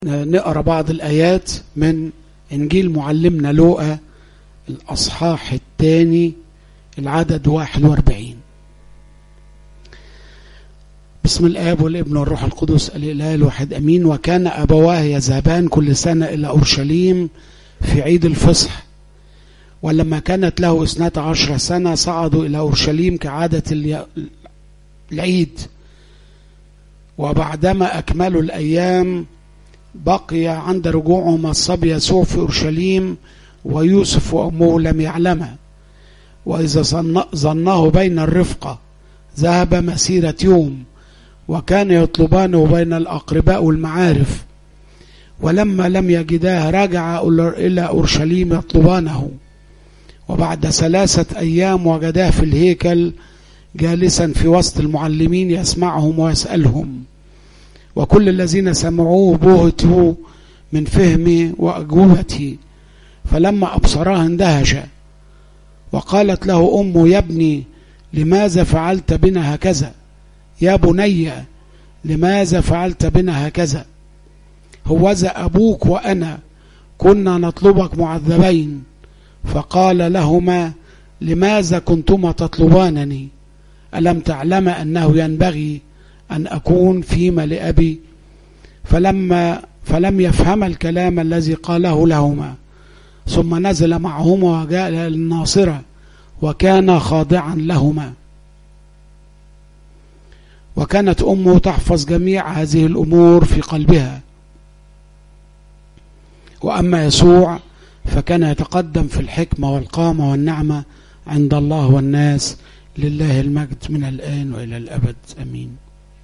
نقرأ بعض الآيات من إنجيل معلمنا لوقا الأصحاح الثاني العدد 41. بسم الآب والابن والروح القدس الإله الواحد أمين. وكان أبواه يذهبان كل سنة إلى أورشليم في عيد الفصح، ولما كانت له 12 سنة صعدوا إلى أورشليم كعادة العيد. وبعدما أكملوا الأيام بقي عند رجوعهم الصبي يسوع في أورشليم، ويوسف وأمه لم يعلما. وإذا ظنه بين الرفقة ذهب مسيرة يوم، وكان يطلبانه بين الأقرباء والمعارف. ولما لم يجداه رجع إلى أورشليم يطلبانه. وبعد 3 أيام وجداه في الهيكل جالسا في وسط المعلمين يسمعهم ويسألهم. وكل الذين سمعوه بهتوا من فهمه وأجوبته. فلما أبصراه اندهش. وقالت له أمه: يا ابني لماذا فعلت بنا هكذا؟ يا بني لماذا فعلت بنا هكذا؟ هوذا أبوك وأنا كنا نطلبك معذبين. فقال لهما: لماذا كنتما تطلبانني؟ ألم تعلم أنه ينبغي أن أكون فيما لأبي؟ فلم يفهم الكلام الذي قاله لهما. ثم نزل معهما وجاء إلى الناصرة، وكان خاضعا لهما. وكانت أمه تحفظ جميع هذه الأمور في قلبها. وأما يسوع فكان يتقدم في الحكمة والقامة والنعمة عند الله والناس، لله المجد من الآن وإلى الأبد أمين.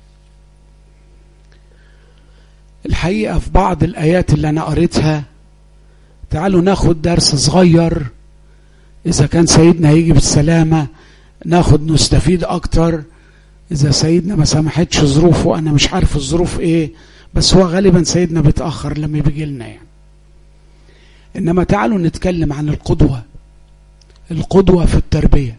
الحقيقة في بعض الآيات اللي أنا قريتها، تعالوا ناخد درس صغير. إذا كان سيدنا هيجي بالسلامة نستفيد أكتر. إذا سيدنا ما سمحتش ظروفه، أنا مش عارف الظروف إيه، بس هو غالبا سيدنا بيتأخر لما بيجي لنا يعني. إنما تعالوا نتكلم عن القدوة في التربية.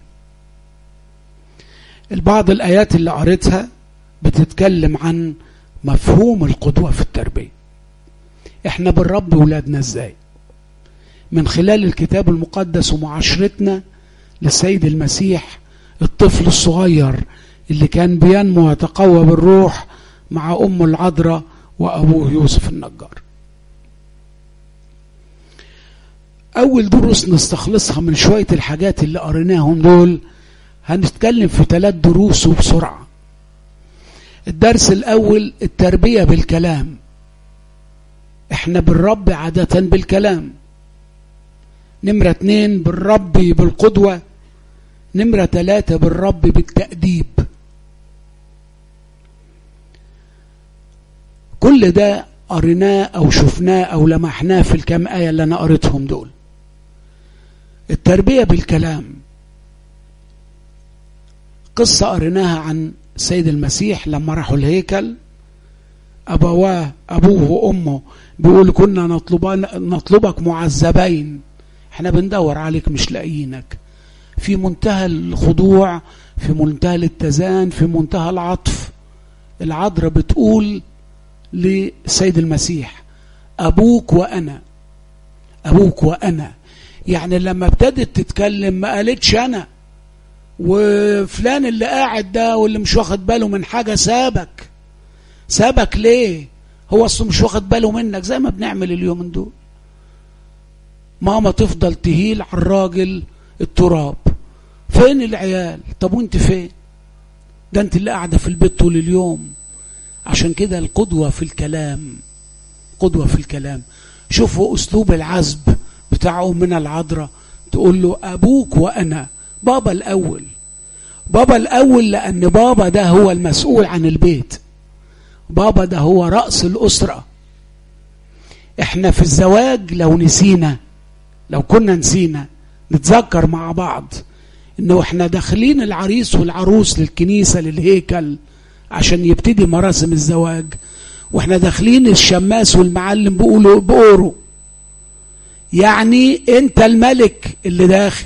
بعض الآيات اللي قريتها بتتكلم عن مفهوم القدوة في التربية. احنا بنربي ولادنا ازاي؟ من خلال الكتاب المقدس ومعاشرتنا للسيد المسيح، الطفل الصغير اللي كان بينمو ويتقوى بالروح مع أمه العذراء وأبوه يوسف النجار. أول دروس نستخلصها من شوية الحاجات اللي قريناهم دول، هنتكلم في 3 دروس وبسرعة. الدرس الأول: التربية بالكلام. احنا بنربي عادة بالكلام. نمرة 2: بنربي بالقدوة. نمرة 3: بنربي بالتأديب. كل ده قريناه أو شفناه أو لمحناه في الكام آية اللي أنا قريتهم دول. التربية بالكلام، قصة قريناها عن السيد المسيح لما راحوا الهيكل. أبوه وأمه بيقول: كنا نطلبك معذبين، احنا بندور عليك مش لاقيينك. في منتهى الخضوع، في منتهى الاتزان، في منتهى العطف. العذراء بتقول للسيد المسيح: أبوك وأنا. أبوك وأنا، يعني لما ابتدت تتكلم ما قالتش أنا وفلان اللي قاعد ده واللي مش واخد باله من حاجة سابك ليه؟ هو اصله مش واخد باله منك، زي ما بنعمل اليومين دول. ماما تفضل تهيل على الراجل التراب: فين العيال؟ طب وانت فين؟ ده انت اللي قاعدة في البيت طول اليوم. عشان كده القدوة في الكلام. قدوة في الكلام. شوفوا أسلوب العزب بتاعه من العذراء، تقول له: أبوك وأنا. بابا الأول، لأن بابا ده هو المسؤول عن البيت. بابا ده هو رأس الأسرة. احنا في الزواج لو كنا نسينا نتذكر مع بعض انه احنا داخلين العريس والعروس للكنيسة للهيكل عشان يبتدي مراسم الزواج، واحنا داخلين الشماس والمعلم بقوله يعني انت الملك اللي داخل،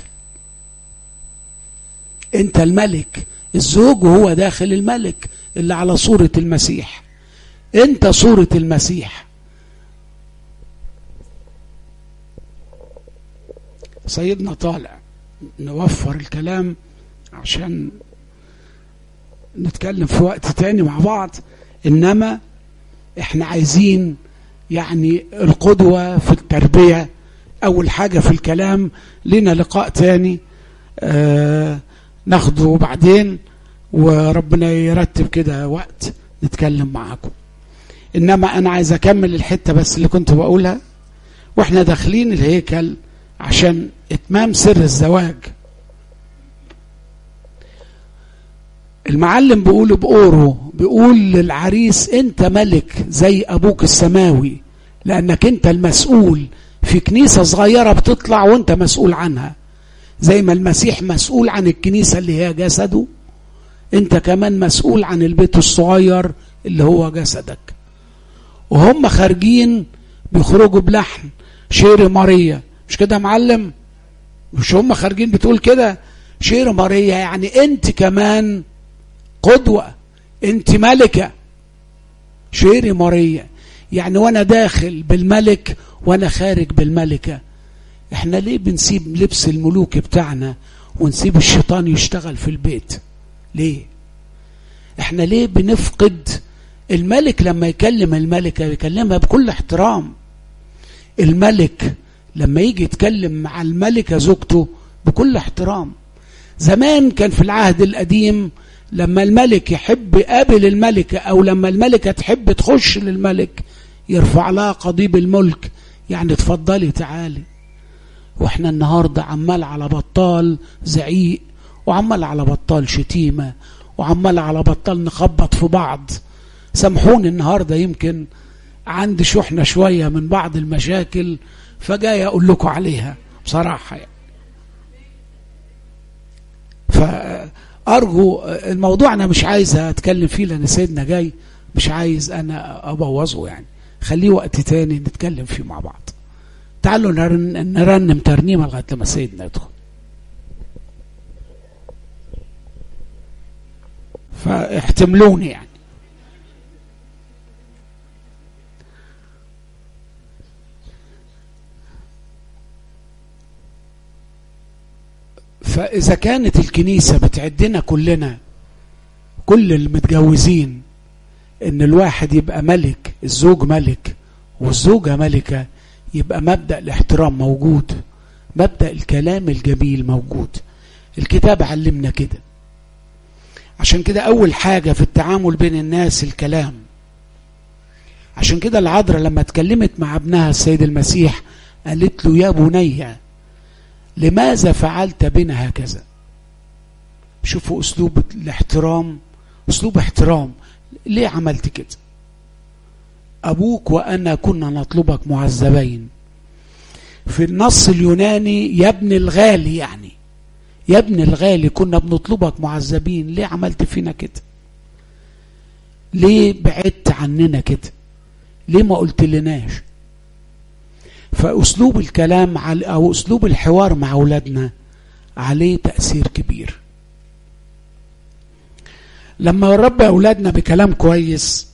انت الملك. الزوج وهو داخل الملك اللي على صورة المسيح. انت صورة المسيح. سيدنا طالع، نوفر الكلام عشان نتكلم في وقت تاني مع بعض. إنما إحنا عايزين يعني القدوة في التربية أول حاجة في الكلام. لنا لقاء تاني ناخده بعدين، وربنا يرتب كده وقت نتكلم معاكم. إنما أنا عايز أكمل الحتة بس اللي كنت بقولها. وإحنا داخلين الهيكل عشان إتمام سر الزواج، المعلم بيقول بقوره، بيقول للعريس أنت ملك زي أبوك السماوي، لأنك أنت المسؤول في كنيسة صغيرة بتطلع وأنت مسؤول عنها، زي ما المسيح مسؤول عن الكنيسة اللي هي جسده، أنت كمان مسؤول عن البيت الصغير اللي هو جسدك. وهم خارجين بيخرجوا بلحن شير ماريا، مش كده يا معلم؟ مش هم خارجين بتقول كده شير ماريا؟ يعني أنت كمان قدوة، أنت ملكة. شير ماريا يعني وانا داخل بالملك وانا خارج بالملكة. احنا ليه بنسيب لبس الملوك بتاعنا ونسيب الشيطان يشتغل في البيت؟ ليه؟ احنا ليه بنفقد الملك لما يكلم الملكة يكلمها بكل احترام؟ الملك لما يجي يتكلم مع الملكة زوجته بكل احترام. زمان كان في العهد القديم لما الملك يحب يقابل الملكة أو لما الملكة تحب تخش للملك يرفع لها قضيب الملك، يعني تفضلي تعالي. واحنا النهاردة عمال على بطال زعيق، وعمال على بطال شتيمة، وعمال على بطال نخبط في بعض. سامحوني النهاردة يمكن عندي شحنة شوية من بعض المشاكل فجاي أقول لكم عليها بصراحة يعني. فأرجو الموضوع أنا مش عايز أتكلم فيه لأن سيدنا جاي، مش عايز أنا أبوظه يعني، خليه وقت تاني نتكلم فيه مع بعض. تعالوا نرنم ترنيمة لغاية لما سيدنا يدخل. فاحتملوني يعني. فإذا كانت الكنيسة بتعدنا كلنا، كل المتجوزين، إن الواحد يبقى ملك، الزوج ملك والزوجة ملكة، يبقى مبدأ الاحترام موجود، مبدأ الكلام الجميل موجود. الكتاب علمنا كده. عشان كده أول حاجة في التعامل بين الناس الكلام. عشان كده العذراء لما اتكلمت مع ابنها السيد المسيح قالت له يا بني لماذا فعلت بنا هكذا؟ شوفوا أسلوب الاحترام، أسلوب احترام. ليه عملت كده؟ أبوك وأنا كنا نطلبك معذبين. في النص اليوناني يا ابن الغالي، يعني يا ابن الغالي كنا بنطلبك معذبين. ليه عملت فينا كده؟ ليه بعدت عننا كده؟ ليه ما قلت لناش؟ فأسلوب الكلام أو أسلوب الحوار مع أولادنا عليه تأثير كبير. لما نربي أولادنا بكلام كويس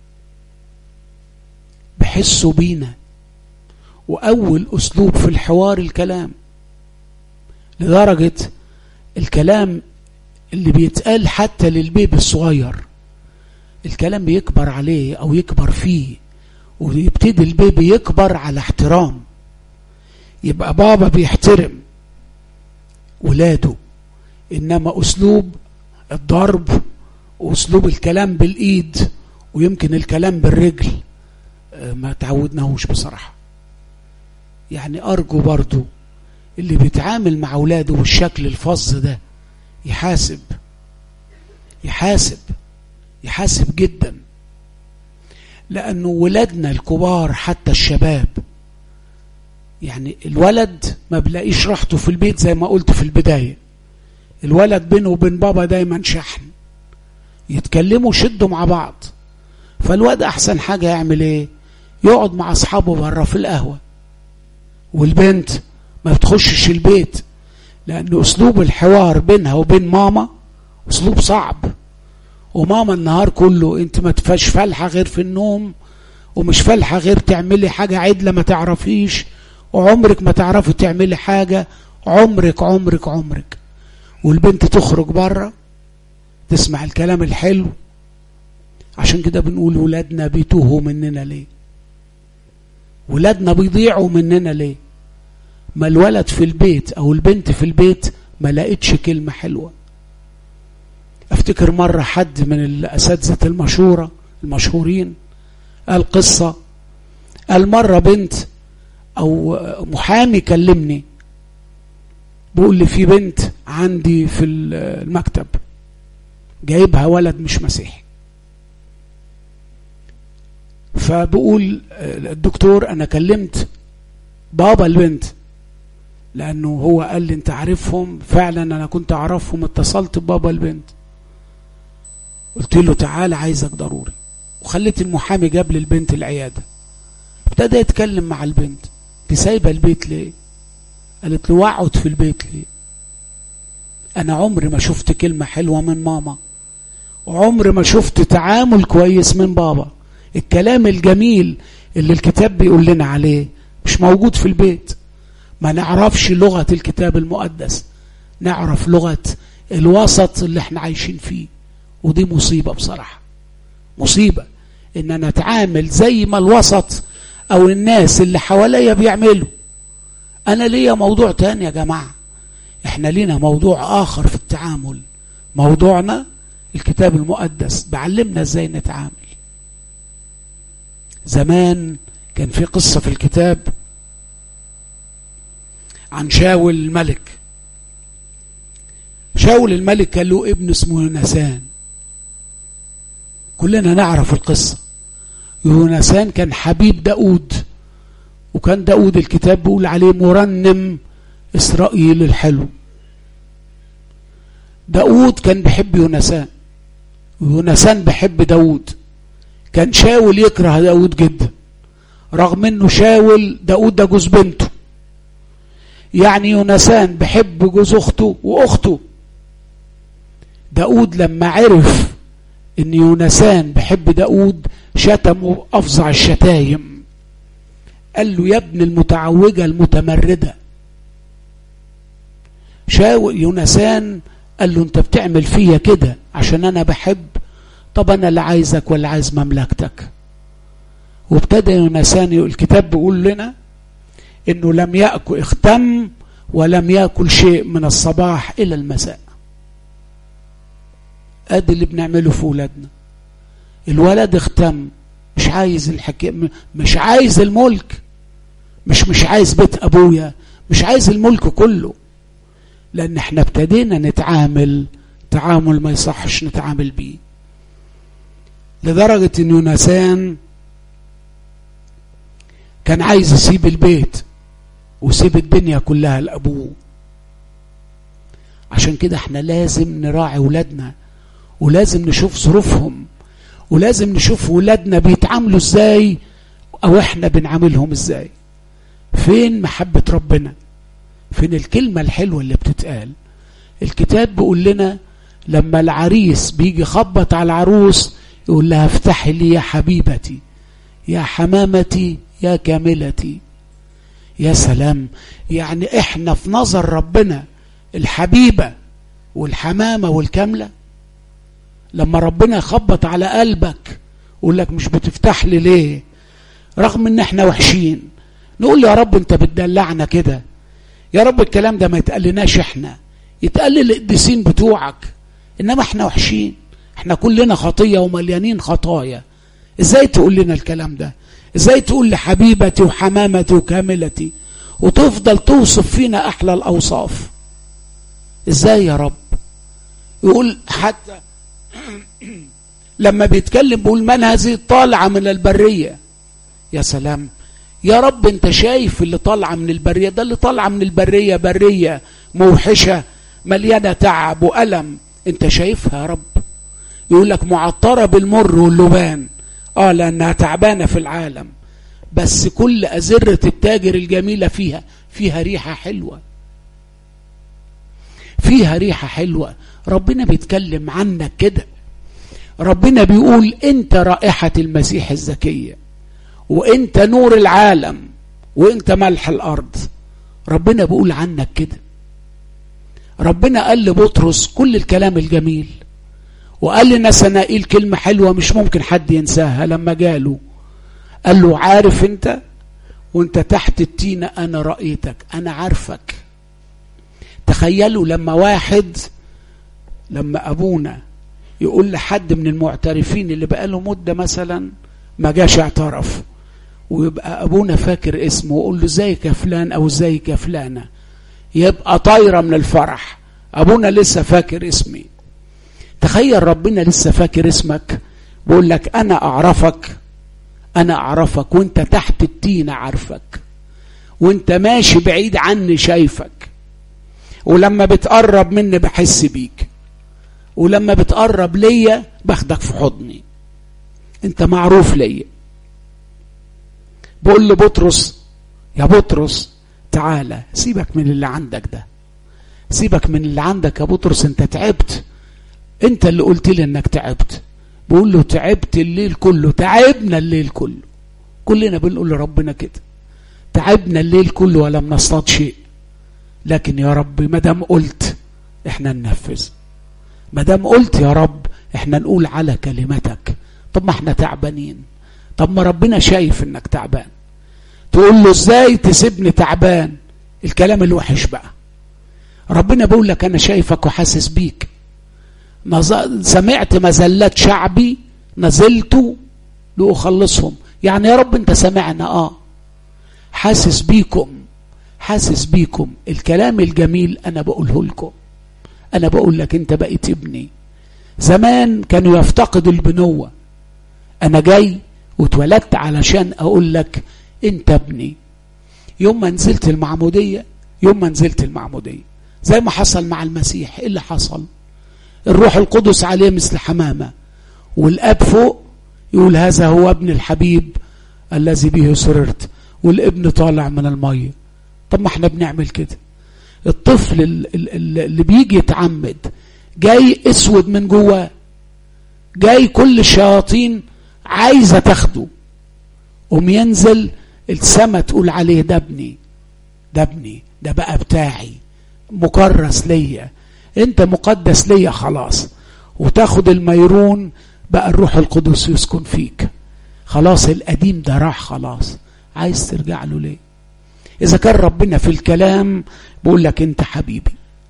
بحسوا بينا. وأول أسلوب في الحوار الكلام، لدرجة الكلام اللي بيتقال حتى للبيبي الصغير الكلام بيكبر عليه أو يكبر فيه، ويبتدي البيبي يكبر على احترام. يبقى بابا بيحترم ولاده، إنما أسلوب الضرب وأسلوب الكلام بالإيد ويمكن الكلام بالرجل ما تعودناهوش بصراحة. يعني أرجو برضو اللي بيتعامل مع أولاده بالشكل الفظ ده يحاسب يحاسب يحاسب جدا، لأنه ولادنا الكبار حتى الشباب، يعني الولد ما بلاقيش راحته في البيت زي ما قلت في البداية. الولد بينه وبين بابا دايما شحن، يتكلموا شدوا مع بعض. فالواد أحسن حاجة يعمل إيه؟ يقعد مع أصحابه بره في القهوة. والبنت ما بتخشش البيت، لأن أسلوب الحوار بينها وبين ماما أسلوب صعب. وماما النهار كله انت ما تفاش فالحة غير في النوم، ومش فالحة غير تعملي حاجة عدلة ما تعرفيش، وعمرك ما تعرفي تعملي حاجة، عمرك عمرك عمرك. والبنت تخرج بره تسمع الكلام الحلو. عشان كده بنقول ولادنا بيتوهوا مننا ليه؟ ولادنا بيضيعوا مننا ليه؟ ما الولد في البيت او البنت في البيت ما لقيتش كلمة حلوة. افتكر مرة حد من الاساتذة المشهورين قال قصة، قال مرة بنت او محامي كلمني بيقول لي في بنت عندي في المكتب جايبها ولد مش مسيحي، فبقول الدكتور انا كلمت بابا البنت لانه هو قال لي انت عارفهم. فعلا انا كنت اعرفهم، اتصلت ببابا البنت قلت له تعال عايزك ضروري، وخليت المحامي جاب لي البنت العيادة. ابتدى يتكلم مع البنت، دي سايبه البيت ليه؟ قالت له اقعد في البيت ليه؟ انا عمري ما شفت كلمة حلوة من ماما، وعمري ما شفت تعامل كويس من بابا. الكلام الجميل اللي الكتاب بيقول لنا عليه مش موجود في البيت. ما نعرفش لغة الكتاب المقدس، نعرف لغة الوسط اللي احنا عايشين فيه. ودي مصيبة بصراحة، مصيبة ان انا اتعامل زي ما الوسط او الناس اللي حواليا بيعملوا. انا ليا موضوع تاني يا جماعة، احنا لينا موضوع اخر في التعامل. موضوعنا الكتاب المقدس بعلمنا ازاي نتعامل. زمان كان في قصة في الكتاب عن شاول الملك. شاول الملك كان له ابن اسمه يونسان، كلنا نعرف القصة. يونسان كان حبيب داود، وكان داود الكتاب بيقول عليه مرنم إسرائيل الحلو. داود كان بيحب يونسان، ويونسان بيحب داود. كان شاول يكره داود جدا، رغم انه شاول داود ده جوز بنته. يعني يونسان بيحب جوز اخته واخته. داود لما عرف ان يونسان بيحب داود شتمه افظع الشتايم، قال له يا ابن المتعوجة المتمردة. شاول يونسان قال له انت بتعمل فيا كده عشان انا بحب؟ طب انا لا عايزك ولا عايز مملكتك. وابتدى يونسان، الكتاب بيقول لنا انه لم يأكل، اختم ولم يأكل شيء من الصباح الى المساء. ادي اللي بنعمله في ولادنا. الولد اختم، مش عايز الحكي، مش عايز الملك، مش عايز بيت ابويا، مش عايز الملك كله. لان احنا ابتدينا نتعامل تعامل ما يصحش نتعامل بيه، لدرجة ان يونسان كان عايز يسيب البيت ويسيب الدنيا كلها لأبوه. عشان كده احنا لازم نراعي ولادنا، ولازم نشوف ظروفهم، ولازم نشوف ولادنا بيتعاملوا ازاي او احنا بنعاملهم ازاي. فين محبة ربنا؟ فين الكلمة الحلوة اللي بتتقال؟ الكتاب بيقول لنا لما العريس بيجي يخبط على العروس يقول لها افتحي لي يا حبيبتي، يا حمامتي، يا كاملتي. يا سلام! يعني احنا في نظر ربنا الحبيبة والحمامة والكاملة. لما ربنا يخبط على قلبك يقول لك مش بتفتح لي ليه؟ رغم ان احنا وحشين، نقول يا رب انت بتدلعنا كده. يا رب الكلام ده ما يتقلناش احنا، يتقل للقديسين بتوعك. انما احنا وحشين، احنا كلنا خطية ومليانين خطايا. ازاي تقول لنا الكلام ده؟ ازاي تقول لي حبيبتي وحمامتي وكاملتي وتفضل توصف فينا احلى الاوصاف؟ ازاي يا رب؟ يقول حتى لما بيتكلم بيقول من هذه الطالعة من البرية. يا سلام يا رب، انت شايف اللي طالعة من البرية ده؟ اللي طالعة من البرية برية موحشة مليانة تعب وألم، انت شايفها يا رب. يقول لك معطرة بالمر واللبان، لأنها تعبانة في العالم، بس كل أزرة التاجر الجميلة فيها ريحة حلوة، فيها ريحة حلوة. ربنا بيتكلم عنك كده. ربنا بيقول انت رائحة المسيح الزكية، وانت نور العالم، وانت ملح الارض. ربنا بيقول عنك كده. ربنا قال لبطرس كل الكلام الجميل، وقال لنثنائيل كلمة حلوة مش ممكن حد ينساها. لما جاله قال له عارف انت وانت تحت التينة انا رأيتك، انا عارفك. تخيلوا لما ابونا يقول لحد من المعترفين اللي بقاله مدة مثلا ما جاش اعترف، ويبقى ابونا فاكر اسمه ويقول له ازيك يا فلان او ازيك يا فلانة، يبقى طايرة من الفرح. ابونا لسه فاكر اسمي. تخيل ربنا لسه فاكر اسمك، بقول لك انا اعرفك وانت تحت التينة عارفك، وانت ماشي بعيد عني شايفك، ولما بتقرب مني بحس بيك، ولما بتقرب ليا باخدك في حضني، انت معروف ليا. بقول لبطرس يا بطرس تعالى، سيبك من اللي عندك ده، سيبك من اللي عندك يا بطرس، انت تعبت، انت اللي قلت لي انك تعبت. بقول له تعبت الليل كله، تعبنا الليل كله، كلنا بنقول لربنا كده، تعبنا الليل كله ولم نصطاد شيء، لكن يا رب ما دام قلت احنا ننفذ، ما دام قلت يا رب احنا نقول على كلمتك. طب ما احنا تعبانين، طب ما ربنا شايف انك تعبان، تقول له ازاي تسيبني تعبان؟ الكلام الوحش بقى. ربنا بيقول لك انا شايفك وحاسس بيك، سمعت مزلات شعبي نزلت لأخلصهم. يعني يا رب انت سمعنا، حاسس بيكم. الكلام الجميل انا بقوله لكم، انا بقول لك انت بقيت ابني. زمان كانوا يفتقدوا البنوة، انا جاي واتولدت علشان اقول لك انت ابني. يوم ما نزلت المعمودية زي ما حصل مع المسيح، ايه اللي حصل؟ الروح القدس عليه مثل حمامة، والاب فوق يقول هذا هو ابن الحبيب الذي به سررت، والابن طالع من المية. طب ما احنا بنعمل كده. الطفل اللي بيجي يتعمد جاي اسود من جواه، جاي كل الشياطين عايزة تاخده، ينزل السما تقول عليه ده ابني، ده بقى بتاعي، مكرس ليا، انت مقدس ليا خلاص. وتاخد الميرون بقى الروح القدس يسكن فيك، خلاص القديم ده راح، خلاص عايز ترجع له ليه؟ اذا كان ربنا في الكلام بقول لك انت حبيبي،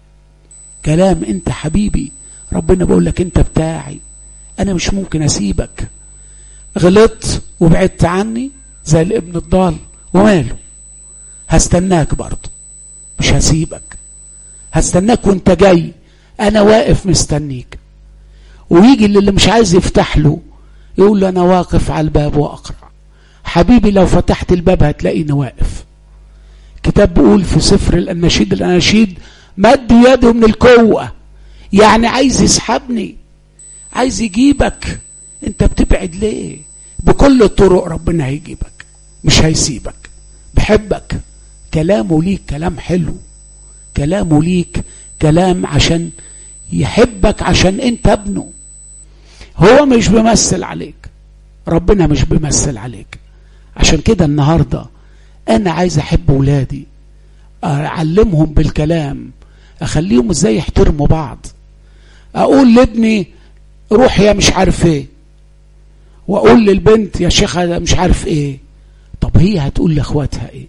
كلام انت حبيبي، ربنا بقول لك انت بتاعي، انا مش ممكن اسيبك. غلطت وبعدت عني زي الابن الضال، وماله؟ هستناك برضه، مش هسيبك، هستناك وانت جاي، انا واقف مستنيك. ويجي اللي مش عايز يفتح له يقول له انا واقف على الباب واقرع. حبيبي لو فتحت الباب هتلاقيني واقف. كتاب بيقول في سفر الاناشيد مد يده من القوة، يعني عايز يسحبني، عايز يجيبك. انت بتبعد ليه؟ بكل الطرق ربنا هيجيبك، مش هيسيبك، بحبك. كلامه ليك كلام حلو، كلامه ليك كلام عشان يحبك، عشان انت ابنه. هو مش بيمثل عليك، ربنا مش بيمثل عليك. عشان كده النهاردة انا عايز احب ولادي، اعلمهم بالكلام، اخليهم ازاي يحترموا بعض. اقول لابني روح يا مش عارف ايه، واقول للبنت يا شيخة مش عارف ايه. طب هي هتقول لاخواتها ايه؟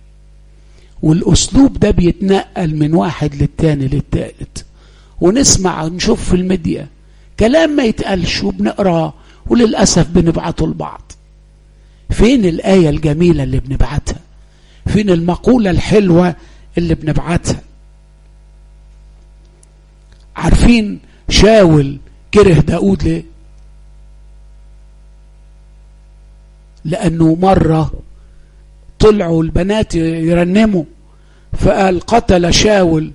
والاسلوب ده بيتنقل من واحد للتاني للتالت، ونسمع ونشوف في الميديا كلام ما يتقالش وبنقراه، وللأسف بنبعته لبعض. فين الآية الجميلة اللي بنبعتها؟ فين المقولة الحلوة اللي بنبعتها؟ عارفين شاول كره داود ليه؟ لأنه مرة طلعوا البنات يرنموا، فقال قتل شاول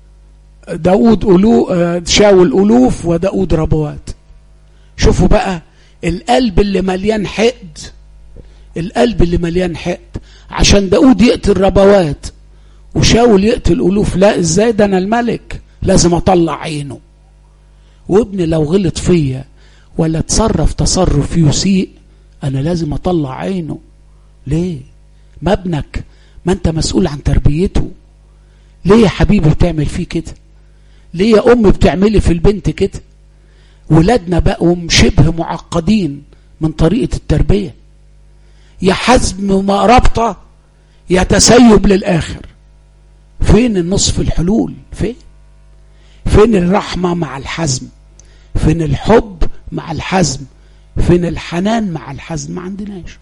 ألوف وداود ربوات. شوفوا بقى القلب اللي مليان حقد، القلب اللي مليان حقد، عشان داود يقتل ربوات وشاول يقتل ألوف. لا، ازاي ده؟ انا الملك لازم اطلع عينه. وابني لو غلط فيا ولا تصرف تصرف يسيء انا لازم اطلع عينه. ليه؟ ما ابنك، ما انت مسؤول عن تربيته. ليه يا حبيبي بتعمل فيه كده؟ ليه يا ام بتعملي في البنت كده؟ ولادنا بقوا شبه معقدين من طريقة التربية، يا حزم ما ربطة يا تسيب للآخر. فين النصف الحلول؟ فين الرحمة مع الحزم؟ فين الحب مع الحزم؟ فين الحنان مع الحزم؟ ما عندناش.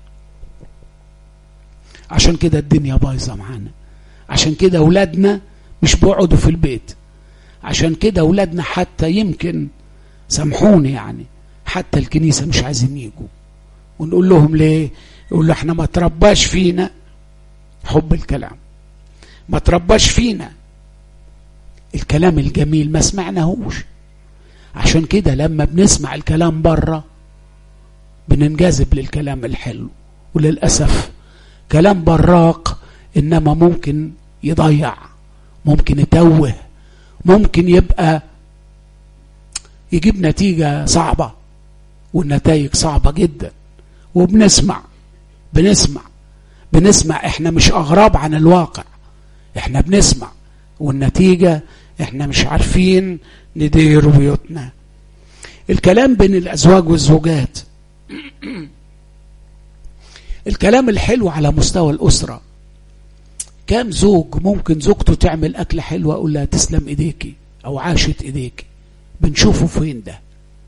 عشان كده الدنيا بايظة معانا، عشان كده أولادنا مش بيقعدوا في البيت، عشان كده أولادنا حتى يمكن سامحوني يعني حتى الكنيسة مش عايزين يجوا. ونقول لهم ليه؟ يقول له احنا ما ترباش فينا حب الكلام، ما ترباش فينا الكلام الجميل، ما سمعناهوش. عشان كده لما بنسمع الكلام بره بننجذب للكلام الحلو، وللأسف كلام براق إنما ممكن يضيع، ممكن يتوه، ممكن يبقى يجيب نتيجة صعبة، والنتائج صعبة جدا. وبنسمع احنا مش أغراب عن الواقع، احنا بنسمع والنتيجة احنا مش عارفين ندير بيوتنا. الكلام بين الأزواج والزوجات الكلام الحلو على مستوى الأسرة. كام زوج ممكن زوجته تعمل أكلة حلوة أقول لها تسلم إيديكي أو عاشت إيديكي؟ بنشوفه فين ده؟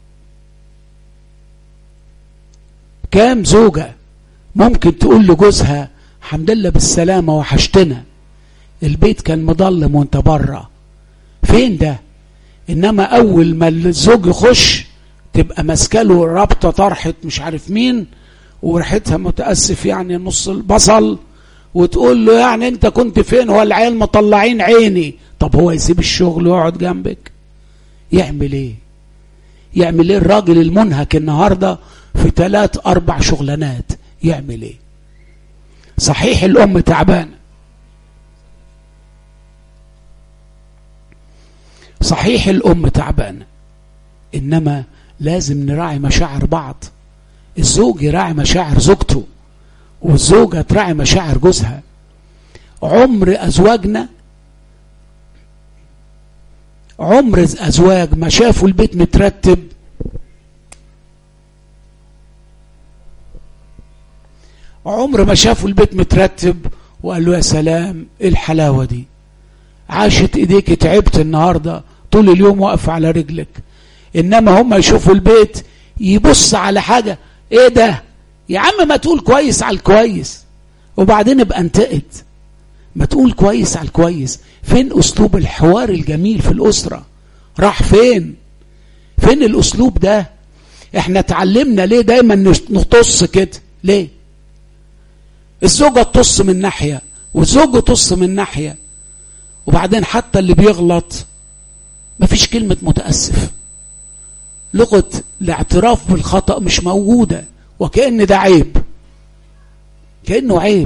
كام زوجة ممكن تقول لجوزها الحمد لله بالسلامة وحشتنا، البيت كان مظلم وانت بره؟ فين ده؟ إنما أول ما الزوج يخش تبقى ماسكاله رابطة طرحة مش عارف مين وريحتها متأسف يعني نص البصل، وتقول له يعني انت كنت فين؟ هو العيال مطلعين عيني. طب هو يسيب الشغل ويقعد جنبك؟ يعمل ايه؟ يعمل ايه الراجل المنهك النهاردة في 3-4 شغلانات؟ يعمل ايه؟ صحيح الام تعبانة، صحيح الام تعبانة، انما لازم نراعي مشاعر بعض. الزوج يراعي مشاعر زوجته، والزوجة تراعي مشاعر جوزها. عمر أزواج ما شافوا البيت مترتب وقالوا يا سلام ايه الحلاوة دي، عاشت ايديك تعبت النهاردة طول اليوم واقف على رجلك. انما هم يشوفوا البيت يبص على حاجة، ايه ده يا عم؟ ما تقول كويس على الكويس وبعدين ابقى انتقد، ما تقول كويس على الكويس. فين اسلوب الحوار الجميل في الاسرة؟ راح فين الاسلوب ده؟ احنا اتعلمنا ليه دايما نطص كده؟ ليه الزوجة تطص من ناحية والزوج يطص من ناحية، وبعدين حتى اللي بيغلط مفيش كلمة متأسف، لغة الاعتراف بالخطأ مش موجودة، وكأن ده عيب، كأنه عيب.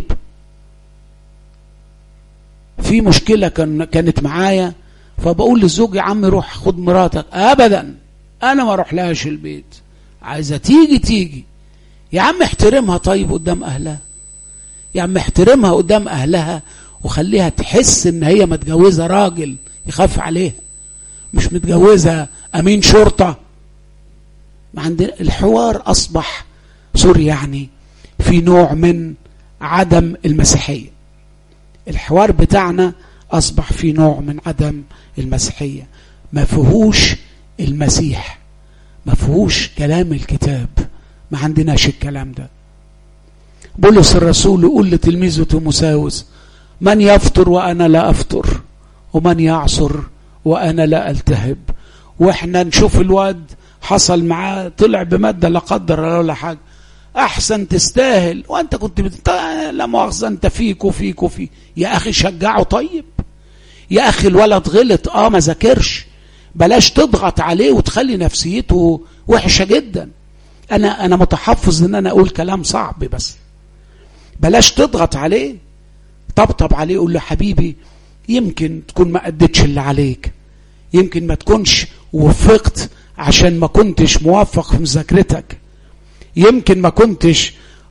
في مشكلة كانت معايا، فبقول للزوج يا عم روح خد مراتك. أبدا أنا ما اروح لهاش البيت، عايزة تيجي يا عم احترمها طيب قدام أهلها، يا عم احترمها قدام أهلها وخليها تحس ان هي متجوزة راجل يخاف عليها، مش متجوزة أمين شرطة. ما عندنا الحوار أصبح يعني في نوع من عدم المسيحية. الحوار بتاعنا أصبح في نوع من عدم المسيحية، ما فيهوش المسيح، ما فيهوش كلام الكتاب، ما عندناش الكلام ده. بولس الرسول يقول لتلميذه تيموثاوس من يفطر وأنا لا أفطر، ومن يعصر وأنا لا ألتهب. وإحنا نشوف الواد حصل معاه طلع بمادة لا قدر الله ولا حاجة، أحسن تستاهل وأنت كنت لا مؤاخذة أنت فيك. يا أخي شجعه طيب، يا أخي الولد غلط ما ذاكرش، بلاش تضغط عليه وتخلي نفسيته وحشة جدا. أنا متحفظ إن أنا أقول كلام صعب، بس بلاش تضغط عليه، طبطب عليه، قول له حبيبي يمكن تكون ما أدتش اللي عليك، يمكن ما تكونش وفقت عشان ما كنتش موفق في مذاكرتك، يمكن ما كنتش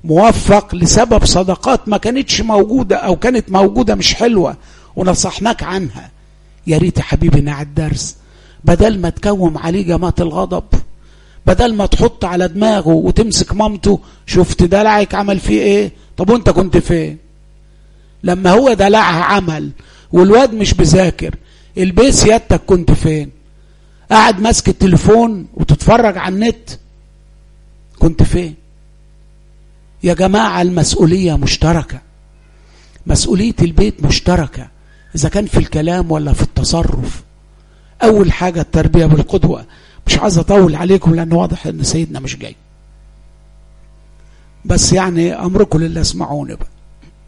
موفق لسبب صداقات ما كانتش موجودة أو كانت موجودة مش حلوة ونصحناك عنها. يا ريت يا حبيبي على الدرس بدل ما تكوم عليه جماعة الغضب، بدل ما تحط على دماغه وتمسك مامته، شفت دلعك عمل فيه ايه؟ طب وانت كنت فين لما هو دلعها عمل والواد مش بذاكر؟ البيت سيادتك كنت فين؟ قاعد ماسك التليفون وتتفرج على النت؟ كنت فين؟ يا جماعة المسؤولية مشتركة، مسؤولية البيت مشتركة، إذا كان في الكلام ولا في التصرف. أول حاجة التربية بالقدوة. مش عايز أطول عليكم لأنه واضح أن سيدنا مش جاي، بس يعني أمركم لله، اسمعوني بقى.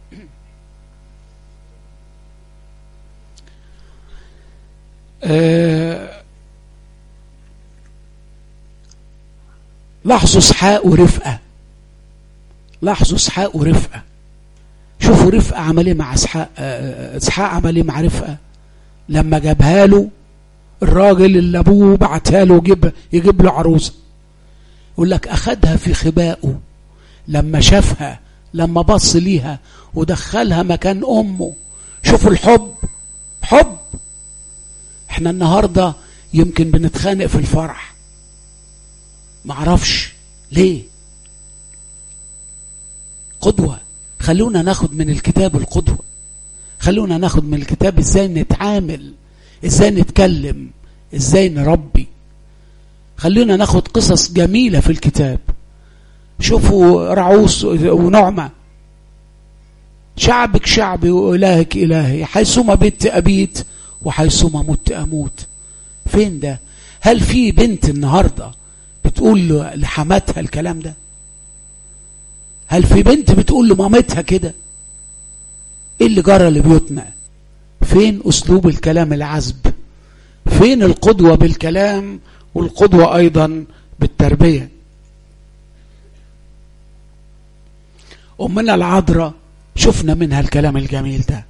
لاحظوا اسحاق ورفقة، لاحظوا اسحاق ورفقة. شوفوا رفقة عمل ايه مع اسحاق، اسحاق عمل ايه مع رفقة لما جابها له الراجل اللي ابوه بعتها له يجيب له عروسه. يقول لك اخدها في خبائه لما شافها، لما بص ليها ودخلها مكان امه. شوفوا الحب، حب. احنا النهارده يمكن بنتخانق في الفرح، معرفش ليه. قدوة. خلونا ناخد من الكتاب القدوة، خلونا ناخد من الكتاب ازاي نتعامل، ازاي نتكلم، ازاي نربي. خلونا ناخد قصص جميلة في الكتاب. شوفوا رعوس ونعمة، شعبك شعبي وإلهك إلهي، حيثما بت أبيت وحيثما مت أموت. فين ده؟ هل في بنت النهاردة بتقول لحماتها الكلام ده؟ هل في بنت بتقول لمامتها كده؟ ايه اللي جرى لبيوتنا؟ فين أسلوب الكلام العذب؟ فين القدوة بالكلام والقدوة أيضا بالتربية؟ أمنا العذراء شفنا منها الكلام الجميل ده.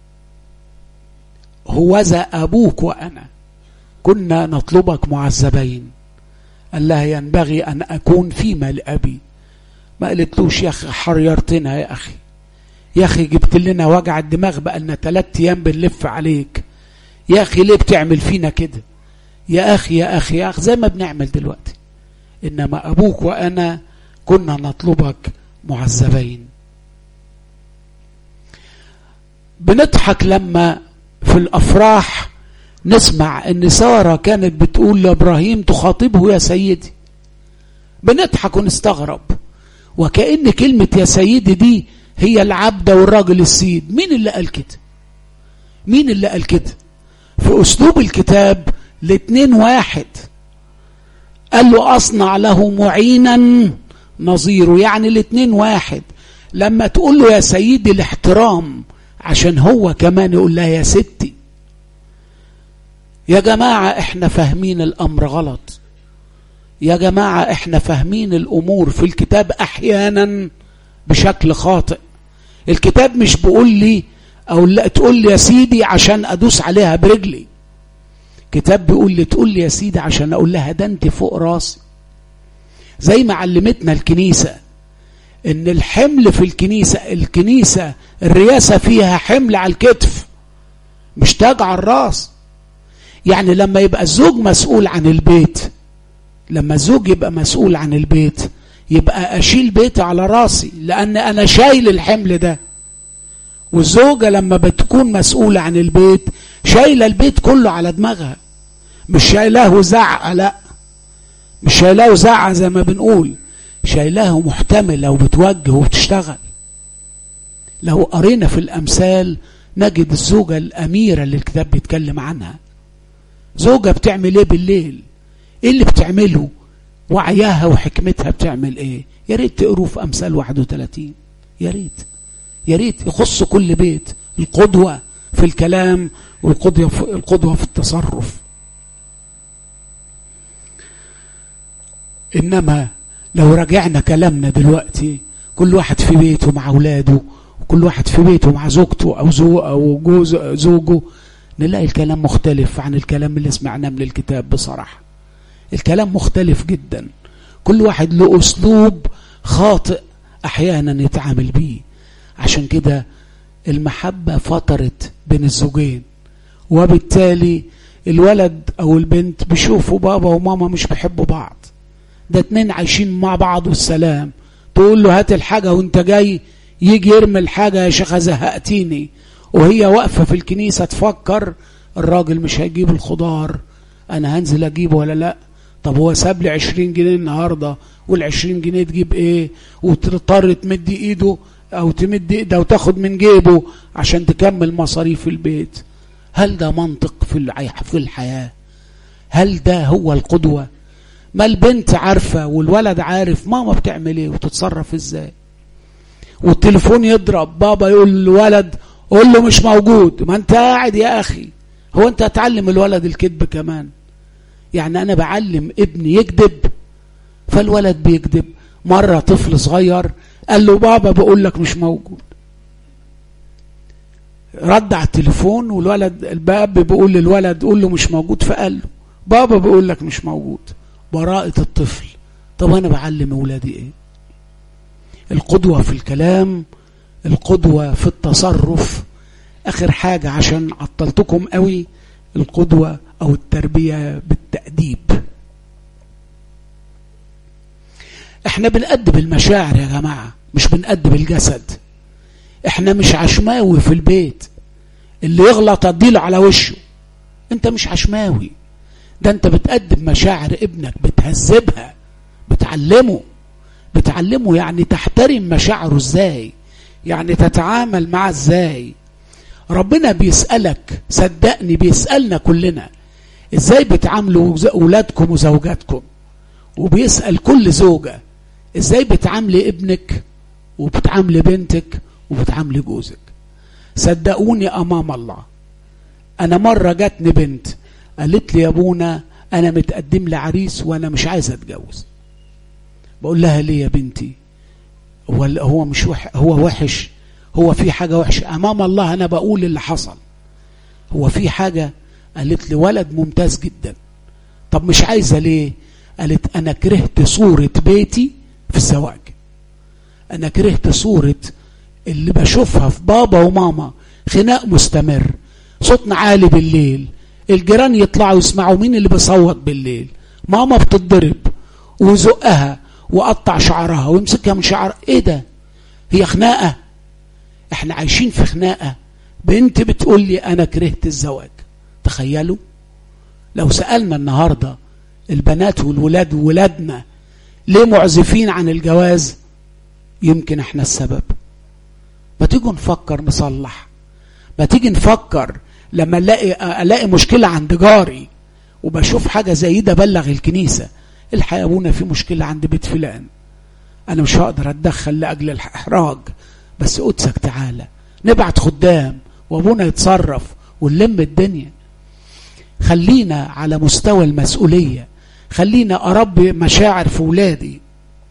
هوذا أبوك وأنا كنا نطلبك معذبين، قال لها ينبغي أن أكون فيما لأبي. ما قلتلوش يا أخي حريرتنا، يا أخي يا أخي جبت لنا وجع الدماغ بقالنا 3 أيام بنلف عليك، يا أخي ليه بتعمل فينا كده؟ يا أخي يا أخي يا أخي، زي ما بنعمل دلوقتي. إنما أبوك وأنا كنا نطلبك معذبين. بنضحك لما في الأفراح نسمع إن سارة كانت بتقول لإبراهيم تخاطبه يا سيدي. بنضحك ونستغرب، وكأن كلمة يا سيدي دي هي العبدة والراجل السيد. مين اللي قال كده؟ مين اللي قال كده؟ في أسلوب الكتاب الاتنين واحد. قال له أصنع له معينا نظيره، يعني الاتنين واحد. لما تقول له يا سيدي الاحترام عشان هو كمان يقول لها يا ستي. يا جماعة احنا فاهمين الأمر غلط، يا جماعة احنا فاهمين الأمور في الكتاب أحيانا بشكل خاطئ. الكتاب مش بيقول لي أو لا تقول لي يا سيدي عشان أدوس عليها برجلي. كتاب بيقول لي تقول لي يا سيدي عشان أقول لها ده أنت فوق راسي. زي ما علمتنا الكنيسة إن الحمل في الكنيسة الرياسة فيها حمل على الكتف مش تاج على الراس. يعني لما يبقى الزوج مسؤول عن البيت، لما الزوج يبقى مسؤول عن البيت، يبقى أشيل بيتي على راسي لأن أنا شايل الحمل ده. والزوجة لما بتكون مسؤولة عن البيت شايلة البيت كله على دماغها، مش شايلاه وزعق، لا مش شايلاه وزعق زي ما بنقول، شايلاه محتملة وبتوجه وبتشتغل. لو قرينا في الأمثال نجد الزوجة الأميرة اللي الكتاب بيتكلم عنها. زوجة بتعمل ايه بالليل؟ ايه اللي بتعمله؟ وعياها وحكمتها بتعمل ايه؟ يا ريت تقروا في أمثال 31، يا ريت يا ريت يخص كل بيت. القدوة في الكلام والقدوة في التصرف. إنما لو رجعنا كلامنا دلوقتي كل واحد في بيته مع أولاده، وكل واحد في بيته مع زوجته أو زوجه، نلاقي الكلام مختلف عن الكلام اللي سمعناه من الكتاب. بصراحة الكلام مختلف جدا، كل واحد له أسلوب خاطئ أحيانا يتعامل بيه. عشان كده المحبة فترت بين الزوجين، وبالتالي الولد أو البنت بيشوفوا بابا وماما مش بيحبوا بعض، ده اتنين عايشين مع بعض والسلام. تقول له هات الحاجة وانت جاي، يجي يرمي الحاجة، يا شيخة زهقتيني، وهي واقفة في الكنيسة تفكر الراجل مش هيجيب الخضار، أنا هنزل أجيبه ولا لأ؟ طب هو ساب لي 20 جنيه النهاردة، وال20 جنيه تجيب إيه؟ وتضطر تمد إيده أو تمد إيده وتاخد من جيبه عشان تكمل مصاريف البيت. هل ده منطق في الحياة؟ هل ده هو القدوة؟ ما البنت عارفة والولد عارف ماما بتعمل إيه وتتصرف إزاي. والتليفون يضرب، بابا يقول للولد قول له مش موجود. ما انت قاعد يا أخي، هو انت هتعلم الولد الكذب كمان؟ يعني أنا بعلم ابني يكذب، فالولد بيكذب. مرة طفل صغير قال له بابا بقول لك مش موجود، رد على التليفون والولد الباب بيقول للولد قول له مش موجود، فقال له بابا بقول لك مش موجود. براءة الطفل. طب أنا بعلم أولادي إيه؟ القدوة في الكلام، القدوة في التصرف. آخر حاجة عشان عطلتكم قوي، القدوة أو التربية بالتأديب. احنا بنأدب المشاعر يا جماعة، مش بنأدب الجسد. احنا مش عشماوي في البيت، اللي يغلط اديله على وشه. انت مش عشماوي، ده انت بتأدب مشاعر ابنك، بتهذبها، بتعلمه يعني تحترم مشاعره ازاي، يعني تتعامل معه ازاي. ربنا بيسألك، صدقني بيسألنا كلنا ازاي بتعاملوا اولادكم وزوجاتكم، وبيسأل كل زوجة ازاي بتعاملي ابنك وبتعاملي بنتك وبتعاملي جوزك. صدقوني امام الله، انا مرة جاتني بنت قالت لي يا ابونا انا متقدم لي عريس وانا مش عايزة اتجوز. بقول لها ليه يا بنتي؟ هو مش هو وحش؟ هو في حاجة وحشة؟ امام الله انا بقول اللي حصل. هو في حاجة؟ قالت لي ولد ممتاز جدا. طب مش عايزة ليه؟ قالت انا كرهت صورة بيتي في الزواج، انا كرهت صورة اللي بشوفها في بابا وماما، خناق مستمر، صوتنا عالي بالليل، الجيران يطلعوا يسمعوا مين اللي بيصوت بالليل، ماما بتضرب ويزقها وقطع شعرها ويمسكها من شعرها. ايه ده؟ هي خناقة؟ احنا عايشين في خناقة. بنت بتقول لي انا كرهت الزواج. تخيلوا لو سألنا النهاردة البنات والولاد وولادنا ليه معزفين عن الجواز، يمكن احنا السبب. ما تيجوا نفكر نصلح، ما تيجي نفكر لما الاقي مشكلة عند جاري وبشوف حاجة زي ده بلغ الكنيسة، الحقيقة ابونا في مشكلة عند بيت فلان، انا مش هقدر اتدخل لاجل الاحراج، بس قدسك تعالى، نبعت خدام وابونا يتصرف ونلم الدنيا. خلينا على مستوى المسؤولية، خلينا اربي مشاعر في ولادي.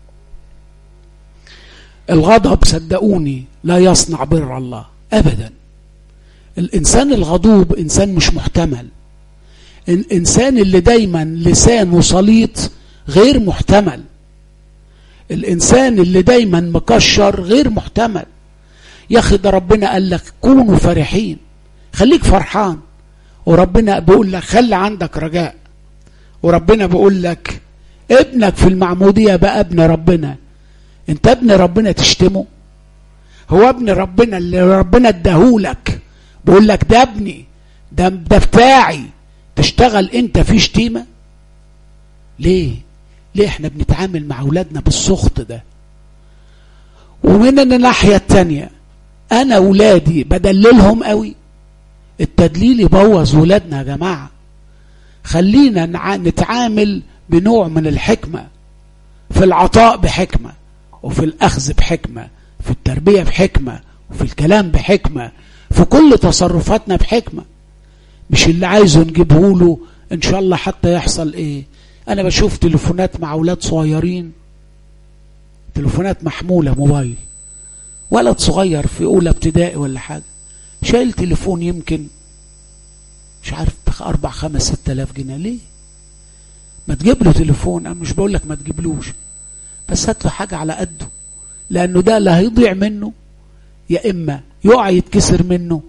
الغضب صدقوني لا يصنع بر الله ابدا. الانسان الغضوب انسان مش محتمل. الانسان اللي دايما لسانه سليط غير محتمل. الانسان اللي دايما مكشر غير محتمل. يا اخي ده ربنا قال لك كونوا فرحين، خليك فرحان. وربنا بيقول لك خلي عندك رجاء. وربنا بيقول لك ابنك في المعمودية بقى ابن ربنا. انت ابن ربنا تشتمه؟ هو ابن ربنا اللي ربنا اداهولك بيقول لك ده ابني، ده بتاعي، تشتغل انت في شتيمة؟ ليه احنا بنتعامل مع اولادنا بالسخط ده؟ ومن الناحية التانية انا اولادي بدللهم قوي. التدليل يبوظ ولادنا يا جماعة. خلينا نتعامل بنوع من الحكمة، في العطاء بحكمة، وفي الأخذ بحكمة، في التربية بحكمة، وفي الكلام بحكمة، في كل تصرفاتنا بحكمة. مش اللي عايزه نجيبه له إن شاء الله حتى يحصل إيه. أنا بشوف تليفونات مع أولاد صغيرين، تليفونات محمولة موبايل، ولد صغير في أولى ابتدائي ولا حاجة شايل تليفون يمكن مش عارف 4 5 6 آلاف جنيه. ليه؟ ما تجيب له تليفون. أنا مش بقول لك ما تجيبلوش، بس هات له حاجة على قده لأنه ده لا هيضيع منه يا إما يقع يتكسر منه.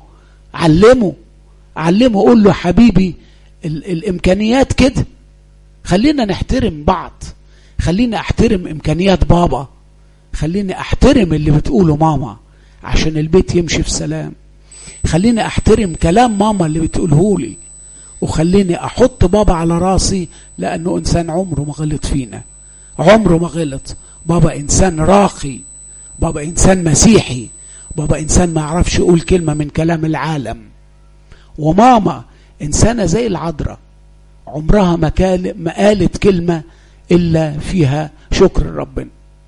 علمه قول له حبيبي الإمكانيات كده، خلينا نحترم بعض، خلينا أحترم إمكانيات بابا، خليني أحترم اللي بتقوله ماما عشان البيت يمشي في سلام، خليني أحترم كلام ماما اللي بتقوله لي، وخليني أحط بابا على راسي لأنه إنسان عمره ما غلط فينا، عمره ما غلط. بابا إنسان راقي، بابا إنسان مسيحي، بابا إنسان ما يعرفش يقول كلمة من كلام العالم. وماما إنسانة زي العذراء، عمرها ما قالت كلمة إلا فيها شكر ربنا.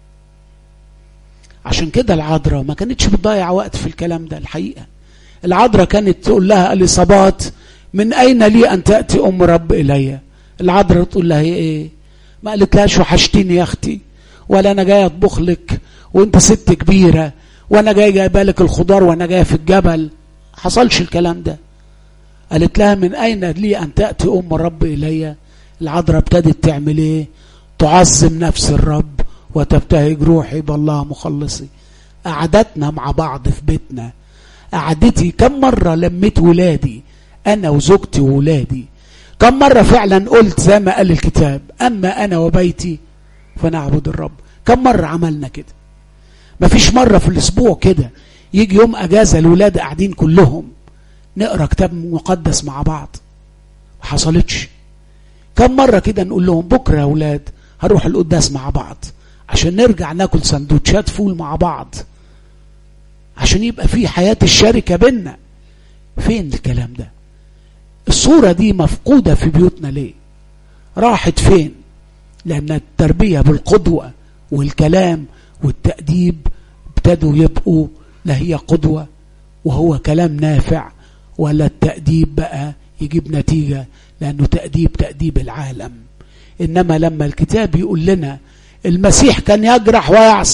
عشان كده العذراء ما كانتش بتضيع وقت في الكلام ده. الحقيقة العذراء كانت تقول لها اليصابات من أين لي أن تأتي أم رب إلي؟ العذراء تقول لها إيه؟ ما قالت لهاش وحشتيني يا أختي، ولا أنا جاي أطبخ لك وأنت ست كبيرة، وأنا جاي جايبه لك الخضار وأنا جاي في الجبل. حصلش الكلام ده. قالت لها من أين لي أن تأتي أم الرب إلي؟ العذراء ابتدت تعمل إيه؟ تعظم نفس الرب وتبتهج روحي بالله مخلصي. قعدتنا مع بعض في بيتنا، قعدتي كم مرة لميت ولادي أنا وزوجتي وولادي، كم مرة فعلا قلت زي ما قال الكتاب أما أنا وبيتي فنعبد الرب. كم مرة عملنا كده؟ مفيش مرة في الأسبوع كده يجي يوم أجازة الولاد قاعدين كلهم نقرأ كتاب مقدس مع بعض؟ ما حصلتش. كم مرة كده نقول لهم بكرة يا ولاد هنروح القداس مع بعض عشان نرجع ناكل سندوتشات فول مع بعض، عشان يبقى في حياة الشركة بينا. فين الكلام ده؟ الصورة دي مفقودة في بيوتنا ليه؟ راحت فين؟ لأن التربية بالقدوة والكلام والتأديب ابتدوا يبقوا لا هي قدوة وهو كلام نافع، ولا التأديب بقى يجيب نتيجة، لأنه تأديب العالم. إنما لما الكتاب يقول لنا المسيح كان يجرح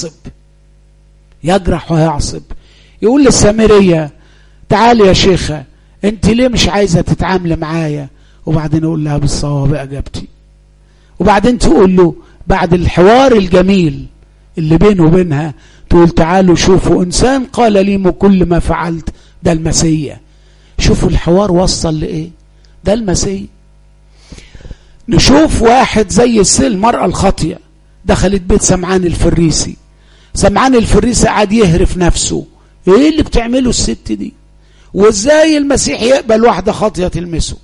ويعصب، يقول للسامرية تعالي يا شيخة انت ليه مش عايزة تتعامل معايا؟ وبعدين يقول لها بالصواب أجابتي. وبعدين تقول له بعد الحوار الجميل اللي بينه وبينها تقول تعالوا شوفوا إنسان قال لي كل ما فعلت، ده المسيح. شوفوا الحوار وصل لإيه؟ ده المسيح. نشوف واحد زي المرأة الخاطية دخلت بيت سمعان الفريسي قعد يهرف نفسه، ايه اللي بتعمله الست دي؟ وازاي المسيح يقبل واحدة خاطية تلمسه؟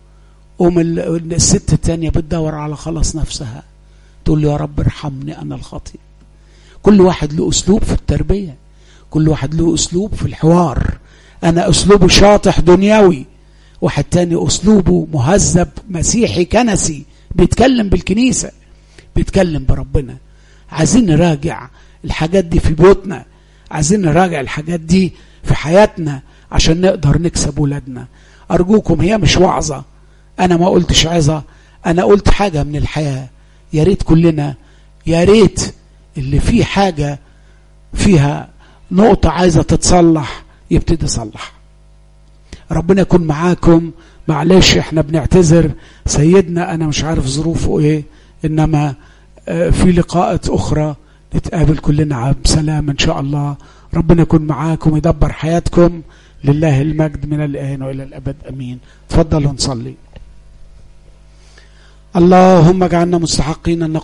الست التانية بتدور على خلاص نفسها، تقول له يا رب ارحمني انا الخاطئ. كل واحد له اسلوب في التربية، كل واحد له اسلوب في الحوار. انا اسلوبه شاطح دنيوي، واحد تاني اسلوبه مهذب مسيحي كنسي، بيتكلم بالكنيسة، بيتكلم بربنا. عايزين نراجع الحاجات دي في بيوتنا، عايزين نراجع الحاجات دي في حياتنا عشان نقدر نكسب ولادنا. أرجوكم، هي مش وعظة، أنا ما قلتش عظة، أنا قلت حاجة من الحياة. يا ريت كلنا، يا ريت اللي فيه حاجة فيها نقطة عايزة تتصلح يبتدي يصلح. ربنا يكون معاكم. معلش احنا بنعتذر، سيدنا أنا مش عارف ظروفه ايه، إنما في لقاءات أخرى نتقابل كلنا بسلام إن شاء الله. ربنا يكون معاكم يدبر حياتكم. لله المجد من الآن وإلى الأبد أمين. تفضلوا نصلي. اللهم اجعلنا مستحقين أن